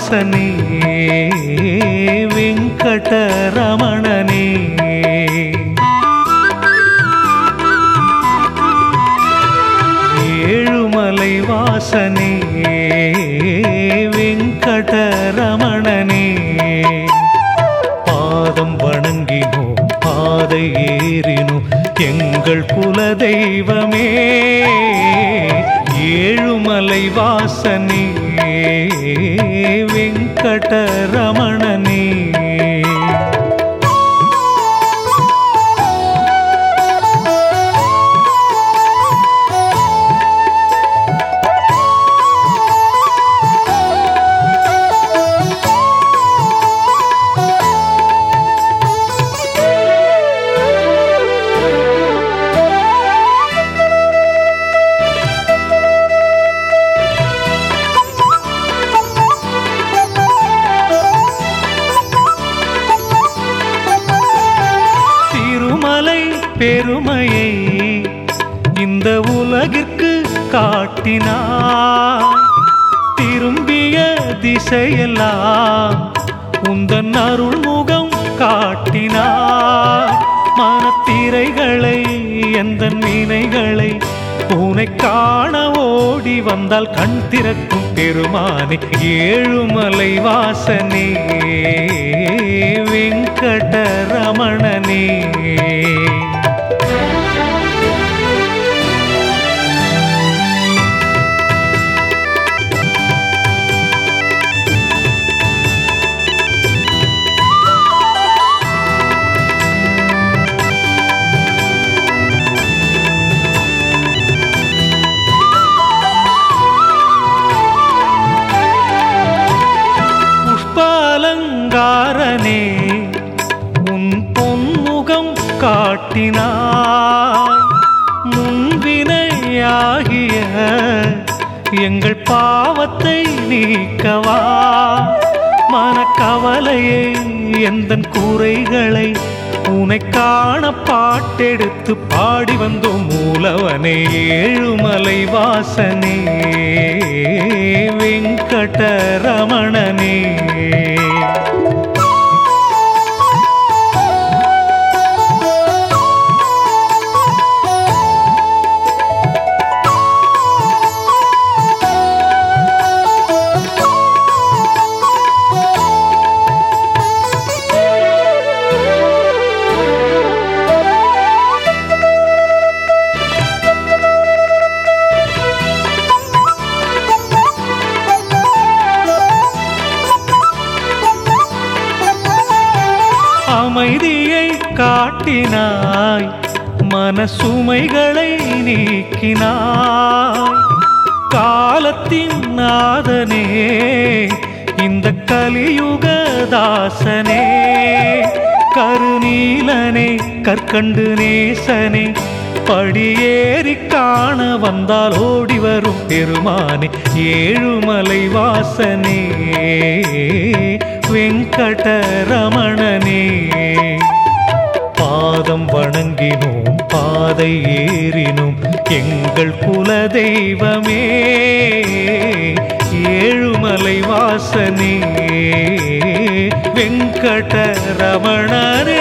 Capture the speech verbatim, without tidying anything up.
வாசனே வெங்கடரமணனே. ஏழுமலை வாசனே வெங்கடரமணனே. பாதம் வணங்கினோம் பாதை ஏறினோம் எங்கள் குல தெய்வமே. ஏழுமலை வாசனே வெங்கடரமணனே. பெருமையை இந்த உலகிற்கு காட்டினாய். திரும்பிய திசையெல்லாம் உந்தன் அருள்முகம் காட்டினாய். மனத்திரைகளை எந்த நினைகளை உனை காண ஓடி வந்தால் கண் திறக்கும் பெருமானே. ஏழுமலை வாசனே வெங்கடரமணனே. புஷ்பாலங்காரனே உன் பொன்முகம் காட்டினாய். முன்வினையாகிய எங்கள் பாவத்தை நீக்கவா. மனக்கவலையை எந்தன் குறைகளை உனை காண பாட்டெடுத்து பாடி வந்தோம் மூலவனே. ஏழுமலை வாசனே வெங்கடரமணனே. அமைதியை காட்டினாய் மனசுமைகளை நீக்கினாய். காலத்தின் நாதனே இந்த கலியுக தாசனே. கருநீலனே கற்கண்டு நேசனே படியேறி காண வந்தால் ஓடி வரும் பெருமானே. ஏழுமலை வாசனே வெங்கடரமணனே. பாதம் வணங்கினோம் பாதை ஏறினோம் எங்கள் குல தெய்வமே. ஏழுமலை வாசனே வெங்கடரமணனே.